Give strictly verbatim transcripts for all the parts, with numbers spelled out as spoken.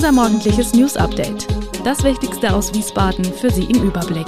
Unser morgendliches News-Update. Das Wichtigste aus Wiesbaden für Sie im Überblick.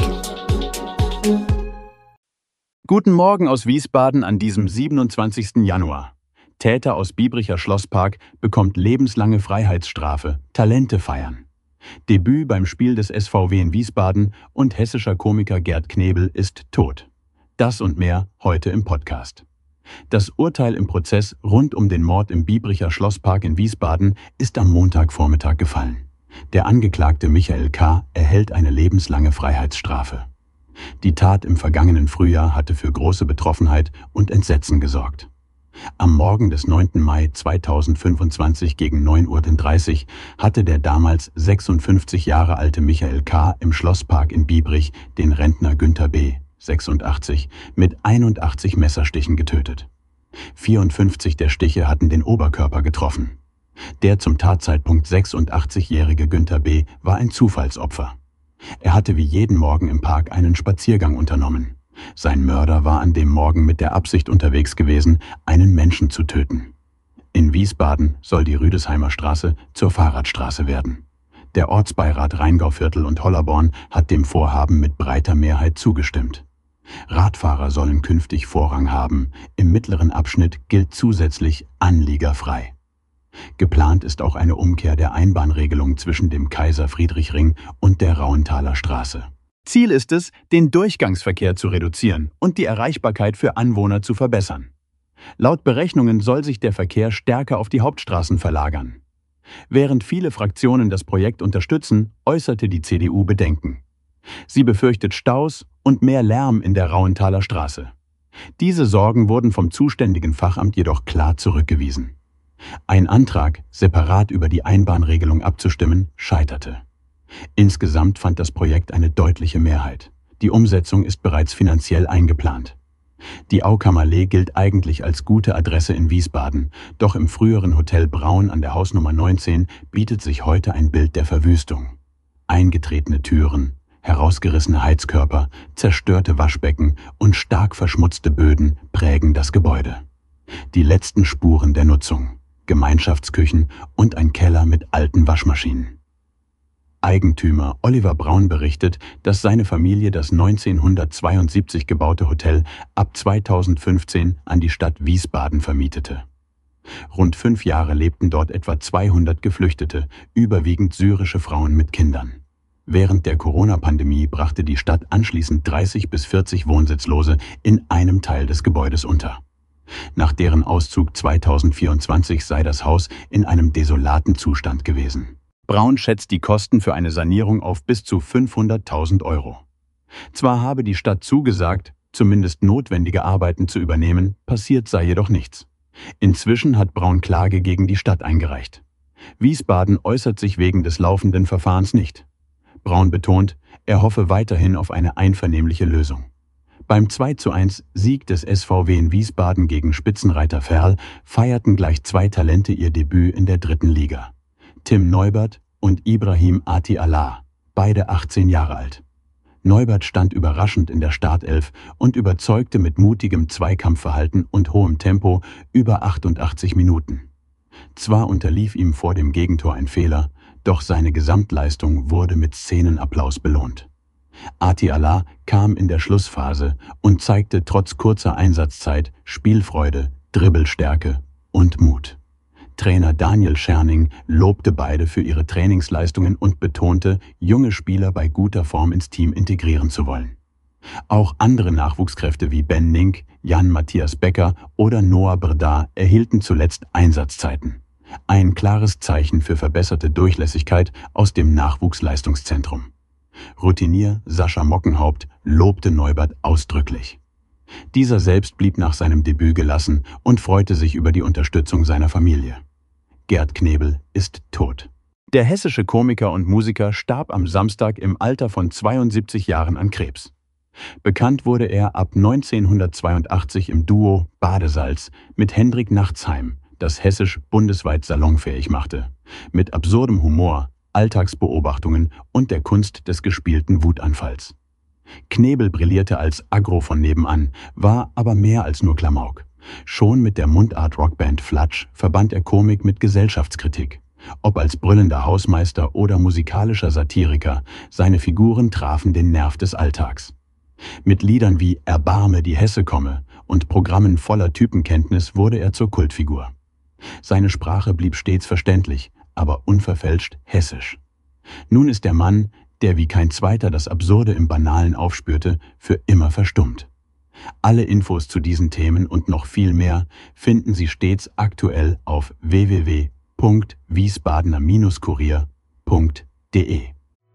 Guten Morgen aus Wiesbaden an diesem siebenundzwanzigsten Januar. Täter aus Biebricher Schlosspark bekommt lebenslange Freiheitsstrafe, Talente feiern. Debüt beim Spiel des S V W in Wiesbaden und hessischer Komiker Gerd Knebel ist tot. Das und mehr heute im Podcast. Das Urteil im Prozess rund um den Mord im Biebricher Schlosspark in Wiesbaden ist am Montagvormittag gefallen. Der Angeklagte Michael K. erhält eine lebenslange Freiheitsstrafe. Die Tat im vergangenen Frühjahr hatte für große Betroffenheit und Entsetzen gesorgt. Am Morgen des neunten Mai zweitausendfünfundzwanzig gegen neun Uhr dreißig hatte der damals sechsundfünfzig Jahre alte Michael K. im Schlosspark in Biebrich den Rentner Günther B., sechsundachtzig, mit einundachtzig Messerstichen getötet. vierundfünfzig der Stiche hatten den Oberkörper getroffen. Der zum Tatzeitpunkt sechsundachtzigjährige Günther B. war ein Zufallsopfer. Er hatte wie jeden Morgen im Park einen Spaziergang unternommen. Sein Mörder war an dem Morgen mit der Absicht unterwegs gewesen, einen Menschen zu töten. In Wiesbaden soll die Rüdesheimer Straße zur Fahrradstraße werden. Der Ortsbeirat Rheingauviertel und Hollerborn hat dem Vorhaben mit breiter Mehrheit zugestimmt. Radfahrer sollen künftig Vorrang haben. Im mittleren Abschnitt gilt zusätzlich anliegerfrei. Geplant ist auch eine Umkehr der Einbahnregelung zwischen dem Kaiser-Friedrich-Ring und der Rauenthaler Straße. Ziel ist es, den Durchgangsverkehr zu reduzieren und die Erreichbarkeit für Anwohner zu verbessern. Laut Berechnungen soll sich der Verkehr stärker auf die Hauptstraßen verlagern. Während viele Fraktionen das Projekt unterstützen, äußerte die C D U Bedenken. Sie befürchtet Staus und mehr Lärm in der Rauenthaler Straße. Diese Sorgen wurden vom zuständigen Fachamt jedoch klar zurückgewiesen. Ein Antrag, separat über die Einbahnregelung abzustimmen, scheiterte. Insgesamt fand das Projekt eine deutliche Mehrheit. Die Umsetzung ist bereits finanziell eingeplant. Die Aukammerlee gilt eigentlich als gute Adresse in Wiesbaden, doch im früheren Hotel Braun an der Hausnummer neunzehn bietet sich heute ein Bild der Verwüstung. Eingetretene Türen, herausgerissene Heizkörper, zerstörte Waschbecken und stark verschmutzte Böden prägen das Gebäude. Die letzten Spuren der Nutzung, Gemeinschaftsküchen und ein Keller mit alten Waschmaschinen. Eigentümer Oliver Braun berichtet, dass seine Familie das neunzehnhundertzweiundsiebzig gebaute Hotel ab zweitausendfünfzehn an die Stadt Wiesbaden vermietete. Rund fünf Jahre lebten dort etwa zweihundert Geflüchtete, überwiegend syrische Frauen mit Kindern. Während der Corona-Pandemie brachte die Stadt anschließend dreißig bis vierzig Wohnsitzlose in einem Teil des Gebäudes unter. Nach deren Auszug zweitausendvierundzwanzig sei das Haus in einem desolaten Zustand gewesen. Braun schätzt die Kosten für eine Sanierung auf bis zu fünfhunderttausend Euro. Zwar habe die Stadt zugesagt, zumindest notwendige Arbeiten zu übernehmen, passiert sei jedoch nichts. Inzwischen hat Braun Klage gegen die Stadt eingereicht. Wiesbaden äußert sich wegen des laufenden Verfahrens nicht. Braun betont, er hoffe weiterhin auf eine einvernehmliche Lösung. Beim zwei zu eins Sieg des S V W in Wiesbaden gegen Spitzenreiter Verl feierten gleich zwei Talente ihr Debüt in der dritten Liga. Tim Neubert und Ibrahim Ati Allah, beide achtzehn Jahre alt. Neubert stand überraschend in der Startelf und überzeugte mit mutigem Zweikampfverhalten und hohem Tempo über achtundachtzig Minuten. Zwar unterlief ihm vor dem Gegentor ein Fehler, doch seine Gesamtleistung wurde mit Szenenapplaus belohnt. Ati Allah kam in der Schlussphase und zeigte trotz kurzer Einsatzzeit Spielfreude, Dribbelstärke und Mut. Trainer Daniel Scherning lobte beide für ihre Trainingsleistungen und betonte, junge Spieler bei guter Form ins Team integrieren zu wollen. Auch andere Nachwuchskräfte wie Ben Nink, Jan-Matthias Becker oder Noah Berdar erhielten zuletzt Einsatzzeiten. Ein klares Zeichen für verbesserte Durchlässigkeit aus dem Nachwuchsleistungszentrum. Routinier Sascha Mockenhaupt lobte Neubert ausdrücklich. Dieser selbst blieb nach seinem Debüt gelassen und freute sich über die Unterstützung seiner Familie. Gerd Knebel ist tot. Der hessische Komiker und Musiker starb am Samstag im Alter von zweiundsiebzig Jahren an Krebs. Bekannt wurde er ab neunzehnhundertzweiundachtzig im Duo Badesalz mit Hendrik Nachtsheim, das Hessisch bundesweit salonfähig machte, mit absurdem Humor, Alltagsbeobachtungen und der Kunst des gespielten Wutanfalls. Knebel brillierte als Agro von nebenan, war aber mehr als nur Klamauk. Schon mit der Mundart-Rockband Flatsch verband er Komik mit Gesellschaftskritik. Ob als brüllender Hausmeister oder musikalischer Satiriker, seine Figuren trafen den Nerv des Alltags. Mit Liedern wie »Erbarme, die Hesse komme« und Programmen voller Typenkenntnis wurde er zur Kultfigur. Seine Sprache blieb stets verständlich, aber unverfälscht hessisch. Nun ist der Mann, der wie kein zweiter das Absurde im Banalen aufspürte, für immer verstummt. Alle Infos zu diesen Themen und noch viel mehr finden Sie stets aktuell auf w w w punkt wiesbadener kurier punkt de.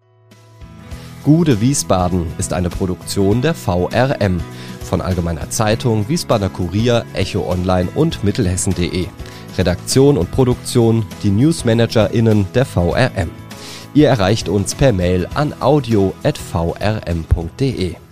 Gude Wiesbaden ist eine Produktion der V R M von Allgemeiner Zeitung, Wiesbadener Kurier, Echo Online und Mittelhessen punkt de. Redaktion und Produktion die NewsmanagerInnen der V R M. Ihr erreicht uns per Mail an audio at v r m punkt de.